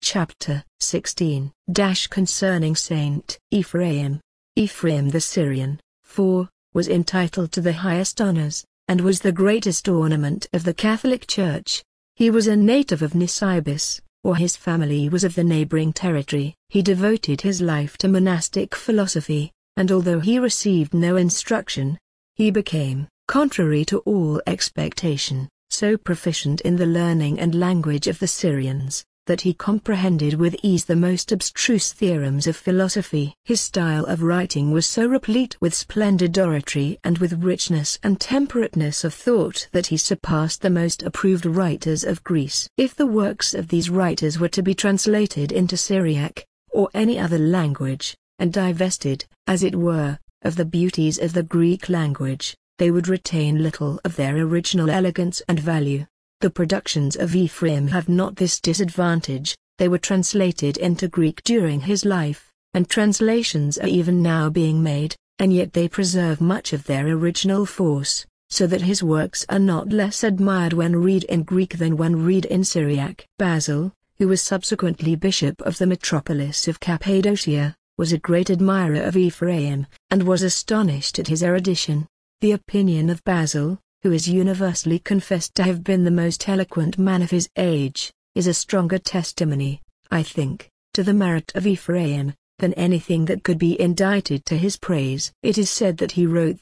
Chapter 16 Concerning Saint Ephraim. Ephraim the Syrian, 4, was entitled to the highest honors, and was the greatest ornament of the Catholic Church. He was a native of Nisibis, or his family was of the neighboring territory. He devoted his life to monastic philosophy, and although he received no instruction, he became, contrary to all expectation, so proficient in the learning and language of the Syrians, that he comprehended with ease the most abstruse theorems of philosophy. His style of writing was so replete with splendid oratory and with richness and temperateness of thought that he surpassed the most approved writers of Greece. If the works of these writers were to be translated into Syriac, or any other language, and divested, as it were, of the beauties of the Greek language, they would retain little of their original elegance and value. The productions of Ephraim have not this disadvantage. They were translated into Greek during his life, and translations are even now being made, and yet they preserve much of their original force, so that his works are not less admired when read in Greek than when read in Syriac. Basil, who was subsequently bishop of the metropolis of Cappadocia, was a great admirer of Ephraim, and was astonished at his erudition. The opinion of Basil, who is universally confessed to have been the most eloquent man of his age, is a stronger testimony, I think, to the merit of Ephraim, than anything that could be indicted to his praise. It is said that he wrote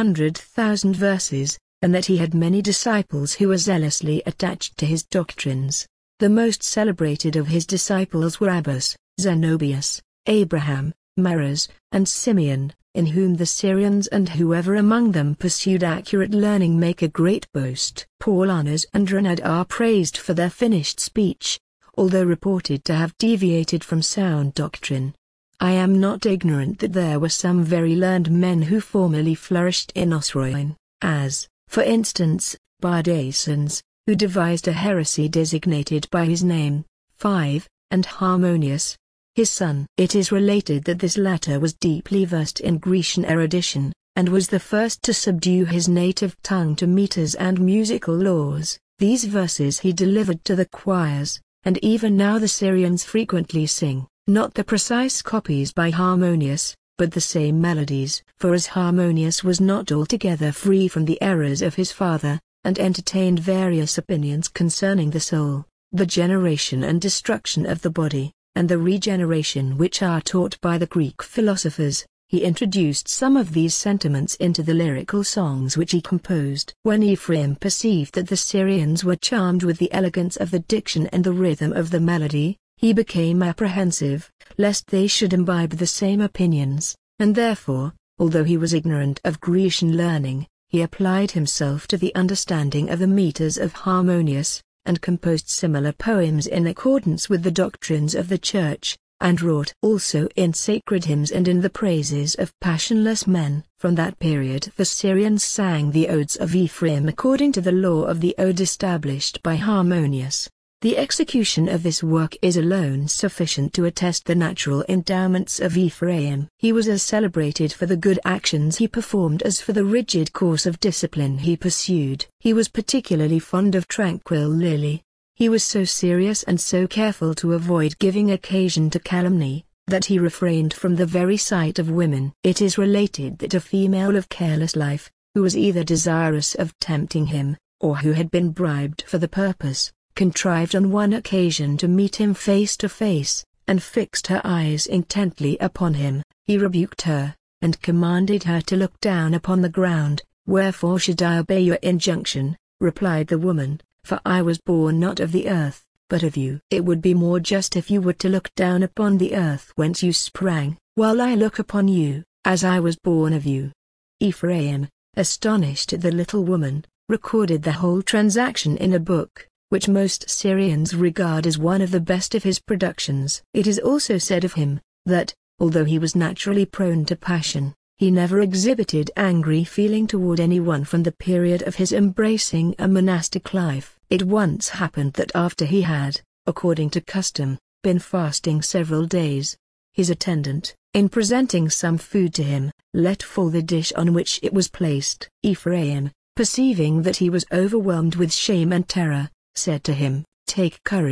300,000 verses, and that he had many disciples who were zealously attached to his doctrines. The most celebrated of his disciples were Abbas, Zenobius, Abraham, Maras, and Simeon, in whom the Syrians and whoever among them pursued accurate learning make a great boast. Paulinus and Renard are praised for their finished speech, although reported to have deviated from sound doctrine. I am not ignorant that there were some very learned men who formerly flourished in Osroene, as, for instance, Bardaeus, who devised a heresy designated by his name, 5, and Harmonius, his son. It is related that this latter was deeply versed in Grecian erudition, and was the first to subdue his native tongue to meters and musical laws. These verses he delivered to the choirs, and even now the Syrians frequently sing, not the precise copies by Harmonius, but the same melodies. For as Harmonius was not altogether free from the errors of his father, and entertained various opinions concerning the soul, the generation and destruction of the body, and the regeneration which are taught by the Greek philosophers, he introduced some of these sentiments into the lyrical songs which he composed. When Ephraim perceived that the Syrians were charmed with the elegance of the diction and the rhythm of the melody, he became apprehensive, lest they should imbibe the same opinions, and therefore, although he was ignorant of Grecian learning, he applied himself to the understanding of the meters of Harmonius, and composed similar poems in accordance with the doctrines of the Church, and wrought also in sacred hymns and in the praises of passionless men. From that period the Syrians sang the odes of Ephraim according to the law of the ode established by Harmonius. The execution of this work is alone sufficient to attest the natural endowments of Ephraim. He was as celebrated for the good actions he performed as for the rigid course of discipline he pursued. He was particularly fond of tranquil Lily. He was so serious and so careful to avoid giving occasion to calumny, that he refrained from the very sight of women. It is related that a female of careless life, who was either desirous of tempting him, or who had been bribed for the purpose, contrived on one occasion to meet him face to face, and fixed her eyes intently upon him. He rebuked her, and commanded her to look down upon the ground. "Wherefore should I obey your injunction?" replied the woman, "for I was born not of the earth, but of you. It would be more just if you were to look down upon the earth whence you sprang, while I look upon you, as I was born of you." Ephraim, astonished at the little woman, recorded the whole transaction in a book, which most Syrians regard as one of the best of his productions. It is also said of him, that, although he was naturally prone to passion, he never exhibited angry feeling toward anyone from the period of his embracing a monastic life. It once happened that after he had, according to custom, been fasting several days, his attendant, in presenting some food to him, let fall the dish on which it was placed. Ephraim, perceiving that he was overwhelmed with shame and terror, said to him, "Take courage,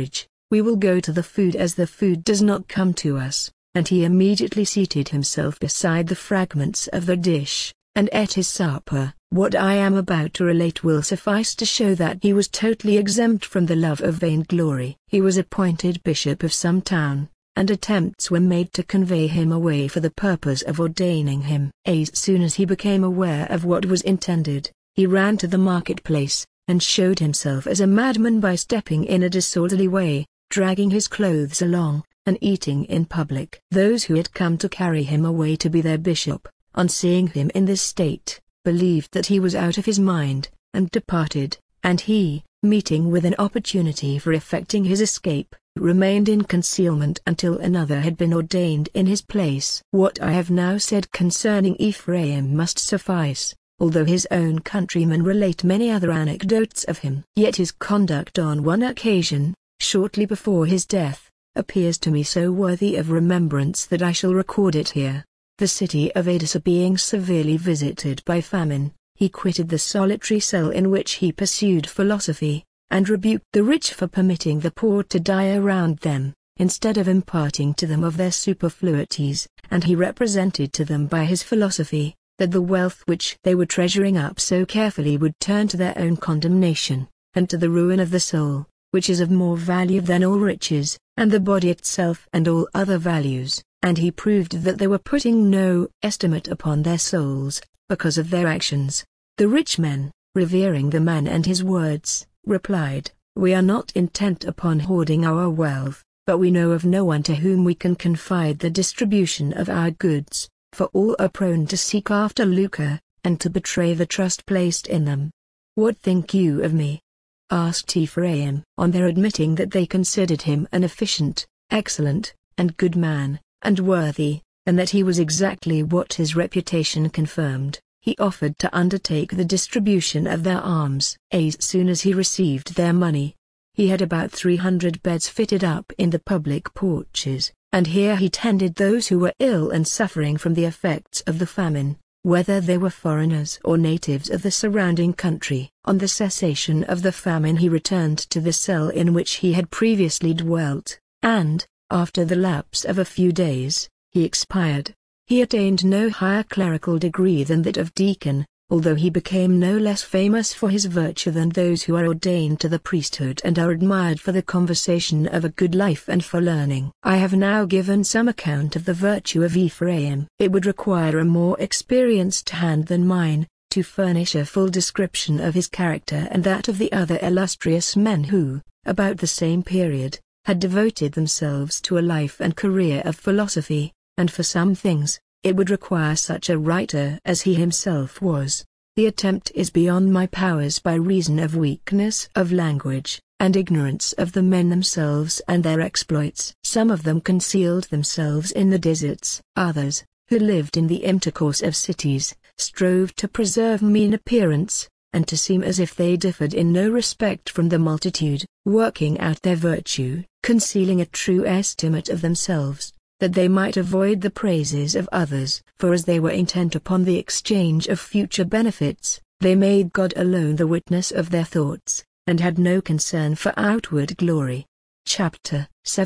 We will go to the food as the food does not come to us." And he immediately seated himself beside the fragments of the dish, and ate his supper. What I am about to relate will suffice to show that he was totally exempt from the love of vainglory. He was appointed bishop of some town, and attempts were made to convey him away for the purpose of ordaining him. As soon as he became aware of what was intended, he ran to the marketplace, and showed himself as a madman by stepping in a disorderly way, dragging his clothes along, and eating in public. Those who had come to carry him away to be their bishop, on seeing him in this state, believed that he was out of his mind, and departed, and he, meeting with an opportunity for effecting his escape, remained in concealment until another had been ordained in his place. What I have now said concerning Ephraim must suffice, although his own countrymen relate many other anecdotes of him. Yet his conduct on one occasion, shortly before his death, appears to me so worthy of remembrance that I shall record it here. The city of Edessa being severely visited by famine, he quitted the solitary cell in which he pursued philosophy, and rebuked the rich for permitting the poor to die around them, instead of imparting to them of their superfluities, and he represented to them by his philosophy, that the wealth which they were treasuring up so carefully would turn to their own condemnation, and to the ruin of the soul, which is of more value than all riches, and the body itself and all other values. And he proved that they were putting no estimate upon their souls, because of their actions. The rich men, revering the man and his words, replied, "We are not intent upon hoarding our wealth, but we know of no one to whom we can confide the distribution of our goods, for all are prone to seek after lucre, and to betray the trust placed in them. What think you of me?" asked Ephraim. On their admitting that they considered him an efficient, excellent, and good man, and worthy, and that he was exactly what his reputation confirmed, he offered to undertake the distribution of their alms. As soon as he received their money, he had about 300 beds fitted up in the public porches, and here he tended those who were ill and suffering from the effects of the famine, whether they were foreigners or natives of the surrounding country. On the cessation of the famine he returned to the cell in which he had previously dwelt, and, after the lapse of a few days, he expired. He attained no higher clerical degree than that of deacon, although he became no less famous for his virtue than those who are ordained to the priesthood and are admired for the conversation of a good life and for learning. I have now given some account of the virtue of Ephraim. It would require a more experienced hand than mine, to furnish a full description of his character and that of the other illustrious men who, about the same period, had devoted themselves to a life and career of philosophy, and for some things, it would require such a writer as he himself was. The attempt is beyond my powers by reason of weakness of language, and ignorance of the men themselves and their exploits. Some of them concealed themselves in the deserts. Others, who lived in the intercourse of cities, strove to preserve mean appearance, and to seem as if they differed in no respect from the multitude, working out their virtue, concealing a true estimate of themselves, that they might avoid the praises of others. For as they were intent upon the exchange of future benefits, they made God alone the witness of their thoughts, and had no concern for outward glory. Chapter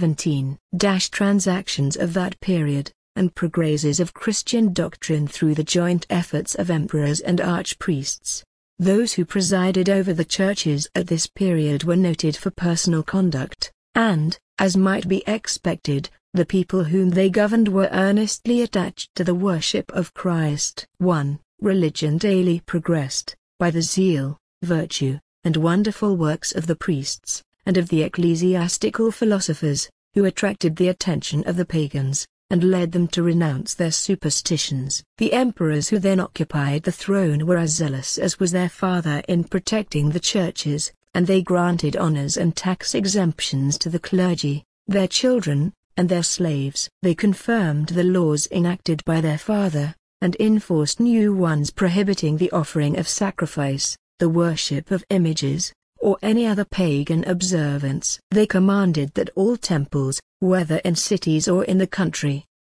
17 Transactions of that period, and progresses of Christian doctrine through the joint efforts of emperors and archpriests. Those who presided over the churches at this period were noted for personal conduct, and, as might be expected, the people whom they governed were earnestly attached to the worship of Christ. 1. Religion daily progressed, by the zeal, virtue, and wonderful works of the priests, and of the ecclesiastical philosophers, who attracted the attention of the pagans, and led them to renounce their superstitions. The emperors who then occupied the throne were as zealous as was their father in protecting the churches, and they granted honors and tax exemptions to the clergy, their children, and their slaves. They confirmed the laws enacted by their father, and enforced new ones prohibiting the offering of sacrifice, the worship of images, or any other pagan observance. They commanded that all temples, whether in cities or in the country,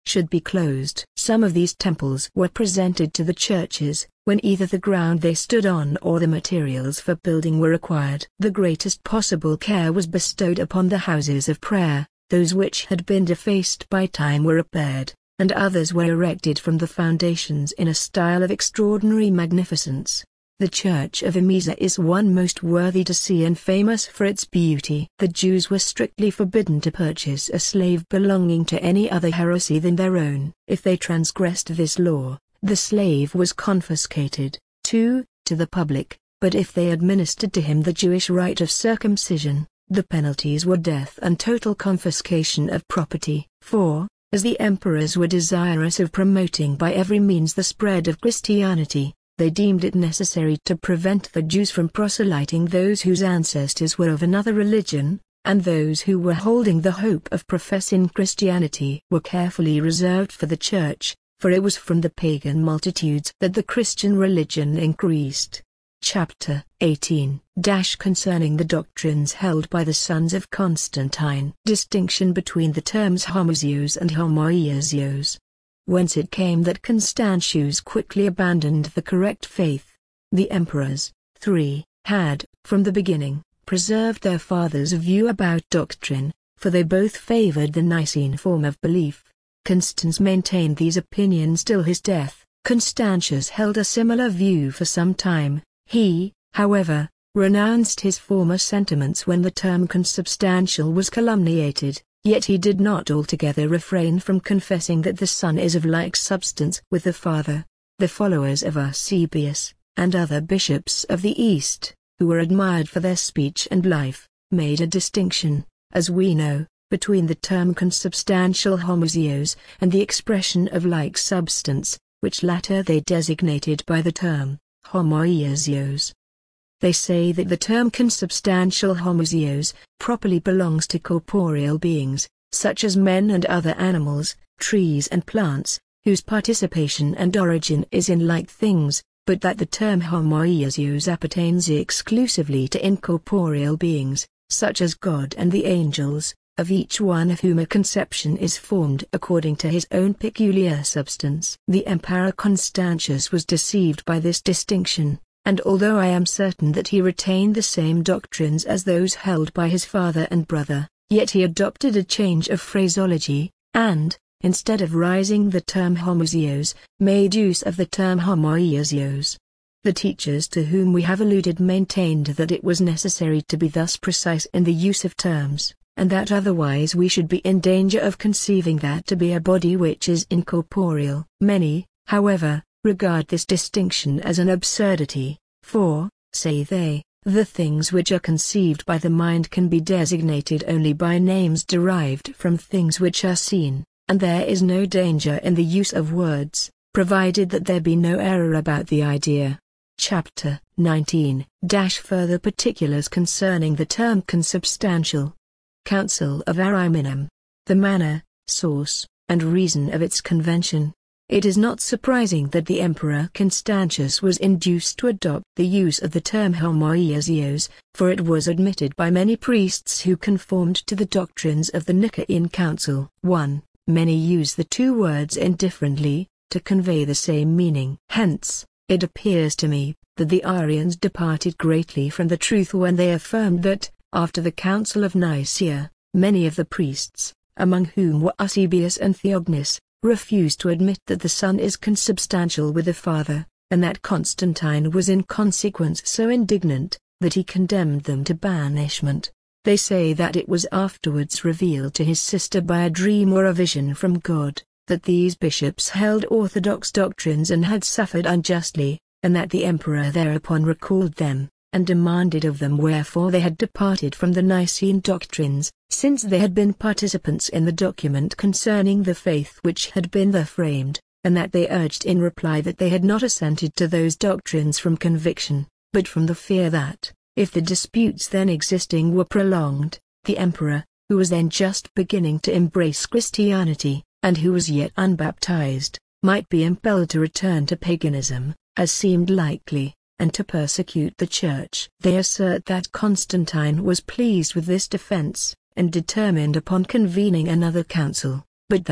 should be closed. Some of these temples were presented to the churches, when either the ground they stood on or the materials for building were required. The greatest possible care was bestowed upon the houses of prayer. Those which had been defaced by time were repaired, and others were erected from the foundations in a style of extraordinary magnificence. The church of Emesa is one most worthy to see and famous for its beauty. The Jews were strictly forbidden to purchase a slave belonging to any other heresy than their own. If they transgressed this law, the slave was confiscated, to the public, but if they administered to him the Jewish rite of circumcision, the penalties were death and total confiscation of property. For, as the emperors were desirous of promoting by every means the spread of Christianity, they deemed it necessary to prevent the Jews from proselyting those whose ancestors were of another religion, and those who were holding the hope of professing Christianity were carefully reserved for the Church, for it was from the pagan multitudes that the Christian religion increased. Chapter 18 Concerning the doctrines held by the sons of Constantine. Distinction between the terms homoousios and homoiousios. Whence it came that Constantius quickly abandoned the correct faith. The emperors, 3, had, from the beginning, preserved their father's view about doctrine, for they both favored the Nicene form of belief. Constans maintained these opinions till his death. Constantius held a similar view for some time. He, however, renounced his former sentiments when the term consubstantial was calumniated. Yet he did not altogether refrain from confessing that the Son is of like substance with the Father. The followers of Eusebius, and other bishops of the East, who were admired for their speech and life, made a distinction, as we know, between the term consubstantial homoousios and the expression of like substance, which latter they designated by the term homoiousios. They say that the term consubstantial homoousios properly belongs to corporeal beings, such as men and other animals, trees and plants, whose participation and origin is in like things, but that the term homoiousios appertains exclusively to incorporeal beings, such as God and the angels, of each one of whom a conception is formed according to his own peculiar substance. The Emperor Constantius was deceived by this distinction, and although I am certain that he retained the same doctrines as those held by his father and brother, yet he adopted a change of phraseology, and, instead of raising the term homoousios, made use of the term homoiousios. The teachers to whom we have alluded maintained that it was necessary to be thus precise in the use of terms, and that otherwise we should be in danger of conceiving that to be a body which is incorporeal. Many, however, regard this distinction as an absurdity, for, say they, the things which are conceived by the mind can be designated only by names derived from things which are seen, and there is no danger in the use of words, provided that there be no error about the idea. Chapter 19 Further particulars concerning the term consubstantial. Council of Ariminum. The manner, source, and reason of its convention. It is not surprising that the Emperor Constantius was induced to adopt the use of the term homoiousios, for it was admitted by many priests who conformed to the doctrines of the Nicaean Council. 1. Many use the two words indifferently, to convey the same meaning. Hence, it appears to me, that the Arians departed greatly from the truth when they affirmed that, after the Council of Nicaea, many of the priests, among whom were Eusebius and Theognis, refused to admit that the Son is consubstantial with the Father, and that Constantine was in consequence so indignant, that he condemned them to banishment. They say that it was afterwards revealed to his sister by a dream or a vision from God, that these bishops held orthodox doctrines and had suffered unjustly, and that the emperor thereupon recalled them, and demanded of them wherefore they had departed from the Nicene doctrines, since they had been participants in the document concerning the faith which had been there framed, and that they urged in reply that they had not assented to those doctrines from conviction, but from the fear that, if the disputes then existing were prolonged, the emperor, who was then just beginning to embrace Christianity, and who was yet unbaptized, might be impelled to return to paganism, as seemed likely, and to persecute the Church. They assert that Constantine was pleased with this defense, and determined upon convening another council, but that,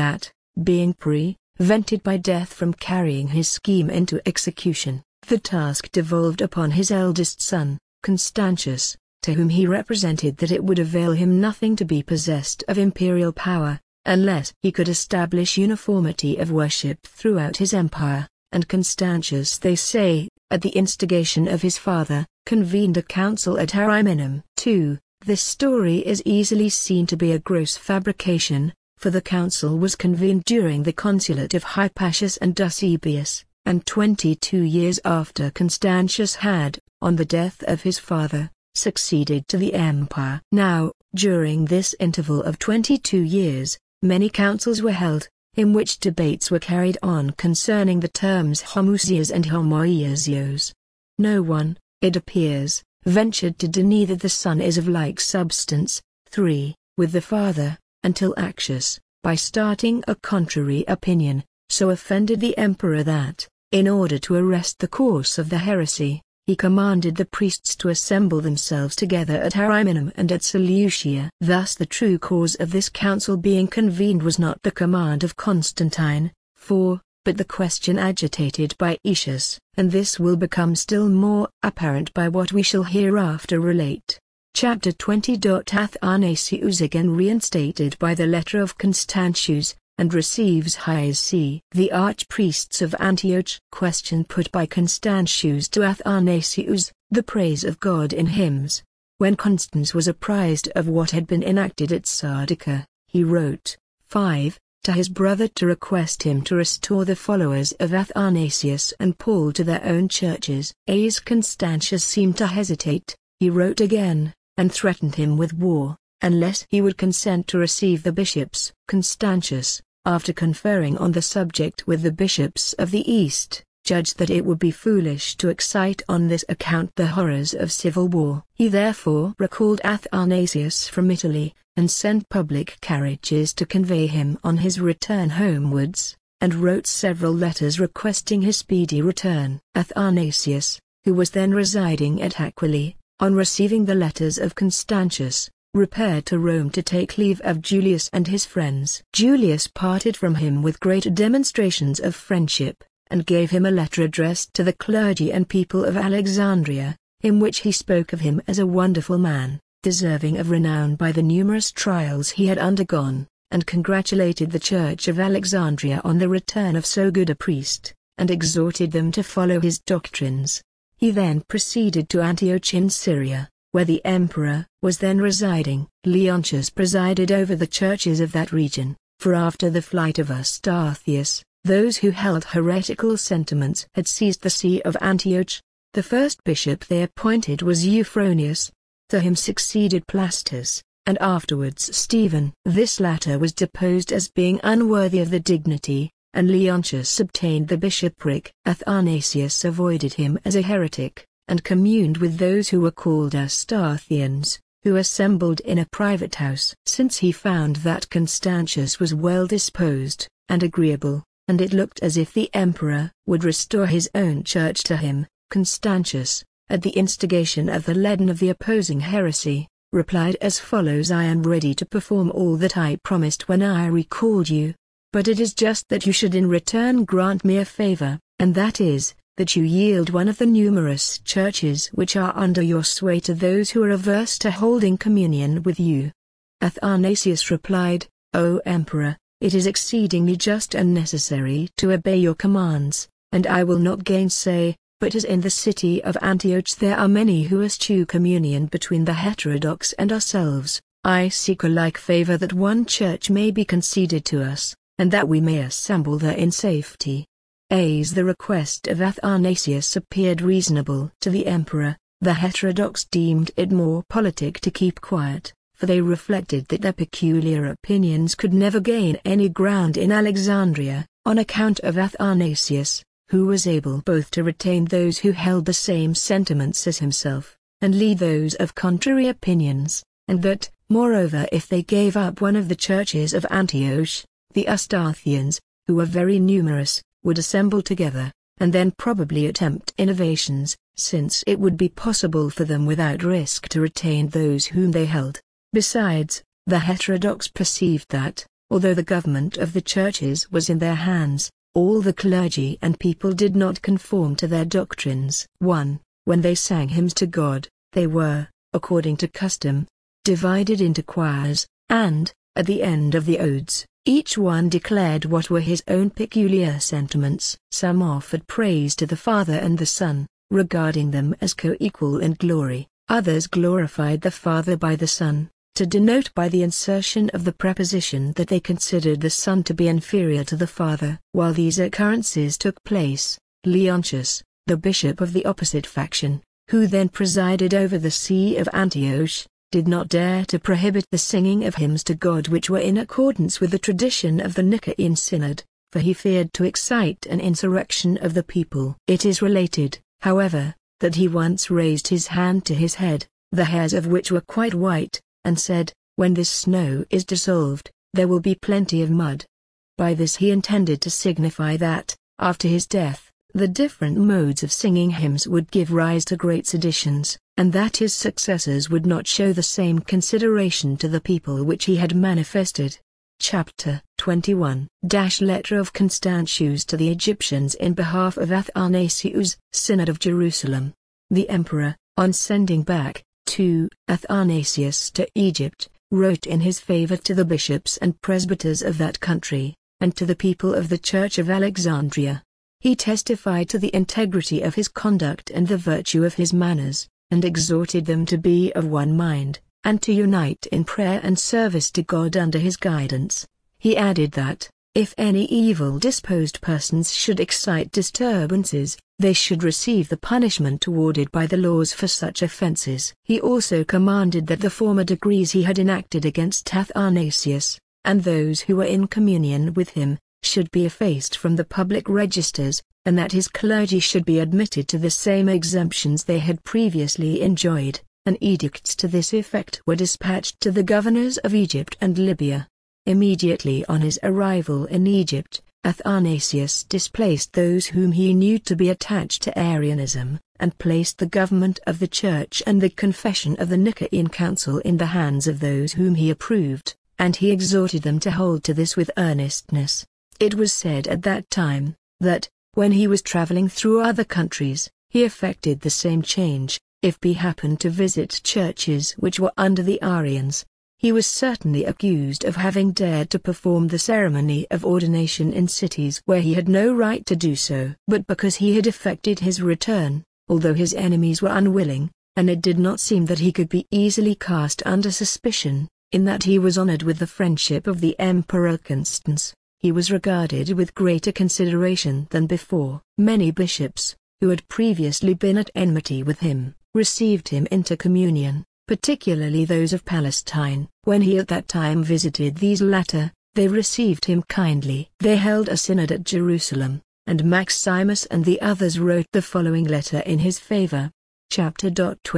being prevented by death from carrying his scheme into execution, the task devolved upon his eldest son, Constantius, to whom he represented that it would avail him nothing to be possessed of imperial power, unless he could establish uniformity of worship throughout his empire, and Constantius, they say, at the instigation of his father, convened a council at Ariminum. 2. This story is easily seen to be a gross fabrication, for the council was convened during the consulate of Hypatius and Eusebius, and 22 years after Constantius had, on the death of his father, succeeded to the empire. Now, during this interval of 22 years, many councils were held, in which debates were carried on concerning the terms homoousios and homoiousios. No one, it appears, ventured to deny that the son is of like substance, 3, with the father, until Actius, by starting a contrary opinion, so offended the emperor that, in order to arrest the course of the heresy, he commanded the priests to assemble themselves together at Ariminum and at Seleucia. Thus the true cause of this council being convened was not the command of Constantine, 4, but the question agitated by Aetius, and this will become still more apparent by what we shall hereafter relate. Chapter 20. Athanasius again reinstated by the letter of Constantius, and receives Hiasi. The archpriests of Antioch. Question put by Constantius to Athanasius, the praise of God in hymns. When Constans was apprised of what had been enacted at Sardica, he wrote, 5, to his brother to request him to restore the followers of Athanasius and Paul to their own churches. As Constantius seemed to hesitate, he wrote again, and threatened him with war, unless he would consent to receive the bishops. Constantius, after conferring on the subject with the bishops of the East, judged that it would be foolish to excite on this account the horrors of civil war. He therefore recalled Athanasius from Italy, and sent public carriages to convey him on his return homewards, and wrote several letters requesting his speedy return. Athanasius, who was then residing at Aquileia, on receiving the letters of Constantius, repaired to Rome to take leave of Julius and his friends. Julius parted from him with great demonstrations of friendship, and gave him a letter addressed to the clergy and people of Alexandria, in which he spoke of him as a wonderful man, deserving of renown by the numerous trials he had undergone, and congratulated the Church of Alexandria on the return of so good a priest, and exhorted them to follow his doctrines. He then proceeded to Antioch in Syria, where the emperor was then residing. Leontius presided over the churches of that region, for after the flight of Eustathius, those who held heretical sentiments had seized the see of Antioch. The first bishop they appointed was Euphronius. To him succeeded Plastus, and afterwards Stephen. This latter was deposed as being unworthy of the dignity, and Leontius obtained the bishopric. Athanasius avoided him as a heretic, and communed with those who were called Eustathians, who assembled in a private house. Since he found that Constantius was well disposed, and agreeable, and it looked as if the emperor would restore his own church to him, Constantius, at the instigation of the leaden of the opposing heresy, replied as follows: I am ready to perform all that I promised when I recalled you, but it is just that you should in return grant me a favor, and that is, that you yield one of the numerous churches which are under your sway to those who are averse to holding communion with you. Athanasius replied, O Emperor, it is exceedingly just and necessary to obey your commands, and I will not gainsay, but as in the city of Antioch there are many who eschew communion between the heterodox and ourselves, I seek a like favor that one church may be conceded to us, and that we may assemble there in safety. As the request of Athanasius appeared reasonable to the emperor, the heterodox deemed it more politic to keep quiet, for they reflected that their peculiar opinions could never gain any ground in Alexandria, on account of Athanasius, who was able both to retain those who held the same sentiments as himself, and lead those of contrary opinions, and that, moreover, if they gave up one of the churches of Antioch, the Eustathians, who were very numerous, would assemble together, and then probably attempt innovations, since it would be possible for them without risk to retain those whom they held. Besides, the heterodox perceived that, although the government of the churches was in their hands, all the clergy and people did not conform to their doctrines. 1. When they sang hymns to God, they were, according to custom, divided into choirs, and, at the end of the odes, each one declared what were his own peculiar sentiments. Some offered praise to the Father and the Son, regarding them as co-equal in glory. Others glorified the Father by the Son, to denote by the insertion of the preposition that they considered the Son to be inferior to the Father. While these occurrences took place, Leontius, the bishop of the opposite faction, who then presided over the See of Antioch, did not dare to prohibit the singing of hymns to God which were in accordance with the tradition of the Nicaean Synod, for he feared to excite an insurrection of the people. It is related, however, that he once raised his hand to his head, the hairs of which were quite white, and said, "When this snow is dissolved, there will be plenty of mud." By this he intended to signify that, after his death, the different modes of singing hymns would give rise to great seditions, and that his successors would not show the same consideration to the people which he had manifested. Chapter 21 Letter of Constantius to the Egyptians in behalf of Athanasius, Synod of Jerusalem. The Emperor, on sending back, Athanasius to Egypt, wrote in his favor to the bishops and presbyters of that country, and to the people of the Church of Alexandria. He testified to the integrity of his conduct and the virtue of his manners, and exhorted them to be of one mind, and to unite in prayer and service to God under his guidance. He added that, if any evil-disposed persons should excite disturbances, they should receive the punishment awarded by the laws for such offences. He also commanded that the former decrees he had enacted against Athanasius, and those who were in communion with him, should be effaced from the public registers, and that his clergy should be admitted to the same exemptions they had previously enjoyed, and edicts to this effect were dispatched to the governors of Egypt and Libya. Immediately on his arrival in Egypt, Athanasius displaced those whom he knew to be attached to Arianism, and placed the government of the Church and the confession of the Nicaean Council in the hands of those whom he approved, and he exhorted them to hold to this with earnestness. It was said at that time, that, when he was traveling through other countries, he effected the same change, if he happened to visit churches which were under the Arians. He was certainly accused of having dared to perform the ceremony of ordination in cities where he had no right to do so. But because he had effected his return, although his enemies were unwilling, and it did not seem that he could be easily cast under suspicion, in that he was honored with the friendship of the Emperor Constans, he was regarded with greater consideration than before. Many bishops, who had previously been at enmity with him, received him into communion, particularly those of Palestine. When he at that time visited these latter, they received him kindly. They held a synod at Jerusalem, and Maximus and the others wrote the following letter in his favor. Chapter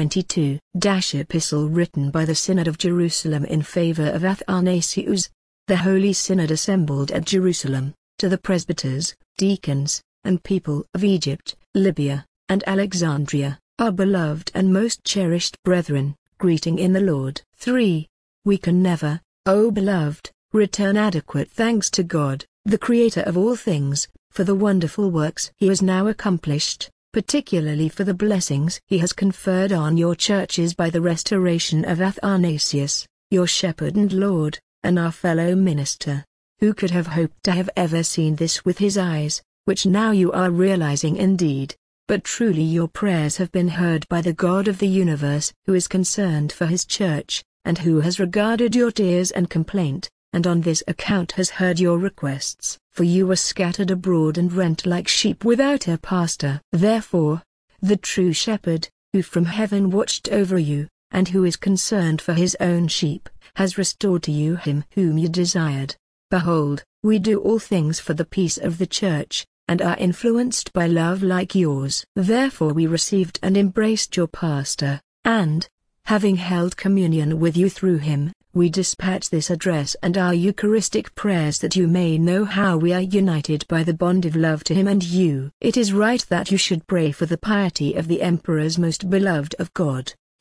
22 Epistle written by the Synod of Jerusalem in favor of Athanasius. The Holy Synod assembled at Jerusalem, to the presbyters, deacons, and people of Egypt, Libya, and Alexandria, our beloved and most cherished brethren, greeting in the Lord. 3. We can never, O beloved, return adequate thanks to God, the Creator of all things, for the wonderful works He has now accomplished, particularly for the blessings He has conferred on your churches by the restoration of Athanasius, your shepherd and Lord, and our fellow minister. Who could have hoped to have ever seen this with his eyes, which now you are realizing indeed? But truly your prayers have been heard by the God of the universe, who is concerned for his church, and who has regarded your tears and complaint, and on this account has heard your requests. For you were scattered abroad and rent like sheep without a pastor. Therefore, the true shepherd, who from heaven watched over you, and who is concerned for his own sheep, has restored to you him whom you desired. Behold, we do all things for the peace of the church, and are influenced by love like yours. Therefore we received and embraced your pastor, and, having held communion with you through him, we dispatch this address and our Eucharistic prayers that you may know how we are united by the bond of love to him and you. It is right that you should pray for the piety of the emperors most beloved of God,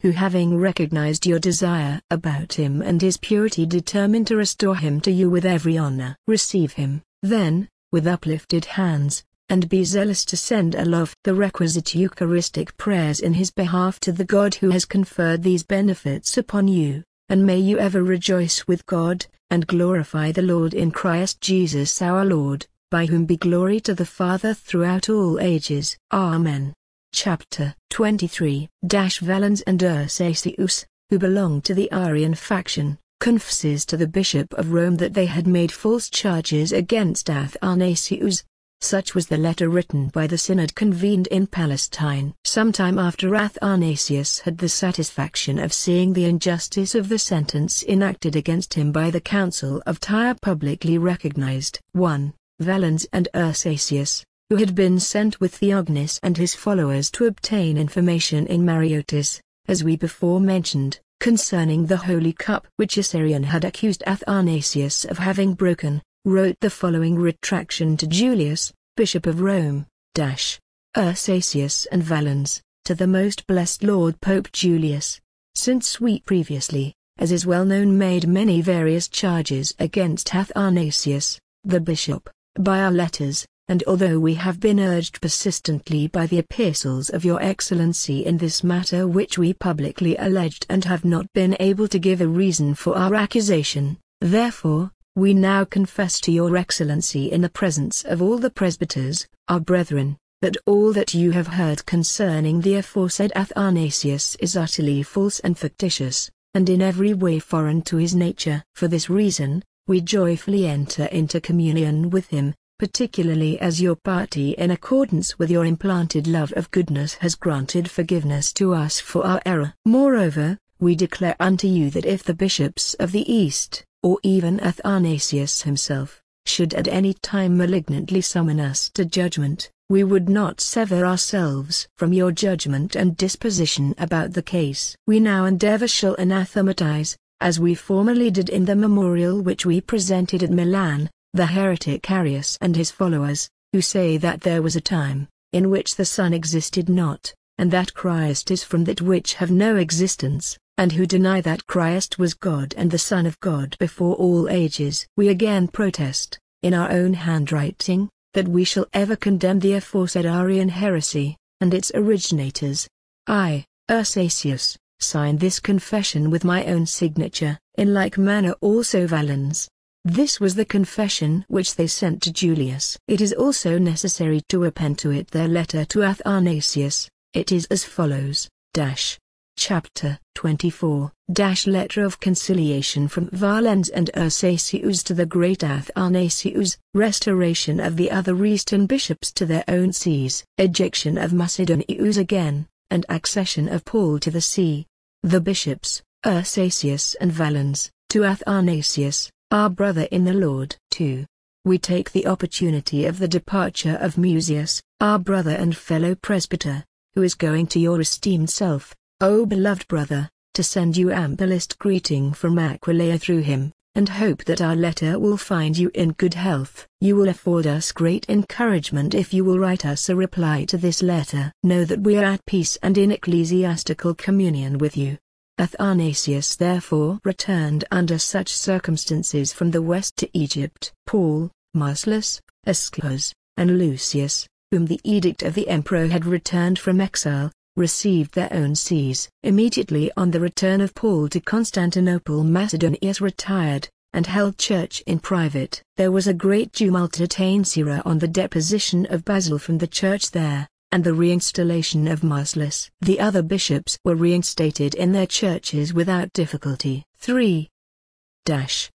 who having recognized your desire about him and his purity determined to restore him to you with every honor. Receive him, then, with uplifted hands, and be zealous to send aloft the requisite Eucharistic prayers in his behalf to the God who has conferred these benefits upon you, and may you ever rejoice with God, and glorify the Lord in Christ Jesus our Lord, by whom be glory to the Father throughout all ages. Amen. Chapter 23. Valens and Ursacius, who belonged to the Arian faction, confesses to the Bishop of Rome that they had made false charges against Athanasius. Such was the letter written by the synod convened in Palestine. Sometime after Athanasius had the satisfaction of seeing the injustice of the sentence enacted against him by the Council of Tyre publicly recognized. 1. Valens and Ursacius, who had been sent with Theognis and his followers to obtain information in Mareotis, as we before mentioned, concerning the Holy Cup which Assyrian had accused Athanasius of having broken, wrote the following retraction to Julius, Bishop of Rome, Ursacius and Valens, to the most blessed Lord Pope Julius. Since we previously, as is well known, made many various charges against Athanasius, the bishop, by our letters, and although we have been urged persistently by the epistles of your Excellency in this matter which we publicly alleged and have not been able to give a reason for our accusation, therefore, we now confess to your Excellency in the presence of all the presbyters, our brethren, that all that you have heard concerning the aforesaid Athanasius is utterly false and fictitious, and in every way foreign to his nature. For this reason, we joyfully enter into communion with him, particularly as your party in accordance with your implanted love of goodness has granted forgiveness to us for our error. Moreover, we declare unto you that if the bishops of the East, or even Athanasius himself, should at any time malignantly summon us to judgment, we would not sever ourselves from your judgment and disposition about the case. We now endeavor shall anathematize, as we formerly did in the memorial which we presented at Milan, the heretic Arius and his followers, who say that there was a time, in which the Son existed not, and that Christ is from that which have no existence, and who deny that Christ was God and the Son of God before all ages. We again protest, in our own handwriting, that we shall ever condemn the aforesaid Arian heresy, and its originators. I, Ursacius, sign this confession with my own signature, in like manner also Valens. This was the confession which they sent to Julius. It is also necessary to append to it their letter to Athanasius. It is as follows, Chapter 24, Letter of Conciliation from Valens and Ursacius to the great Athanasius, restoration of the other Eastern bishops to their own sees, ejection of Macedonius again, and accession of Paul to the see. The bishops, Ursacius and Valens, to Athanasius, our brother in the Lord. 2. We take the opportunity of the departure of Mucius, our brother and fellow presbyter, who is going to your esteemed self, O beloved brother, to send you amplest greeting from Aquileia through him, and hope that our letter will find you in good health. You will afford us great encouragement if you will write us a reply to this letter. Know that we are at peace and in ecclesiastical communion with you. Athanasius therefore returned under such circumstances from the west to Egypt. Paul, Marcellus, Asclepius, and Lucius, whom the edict of the emperor had returned from exile, received their own sees. Immediately on the return of Paul to Constantinople, Macedonius retired, and held church in private. There was a great tumult at Ancyra on the deposition of Basil from the church there, and the reinstallation of Marcellus. The other bishops were reinstated in their churches without difficulty. 3.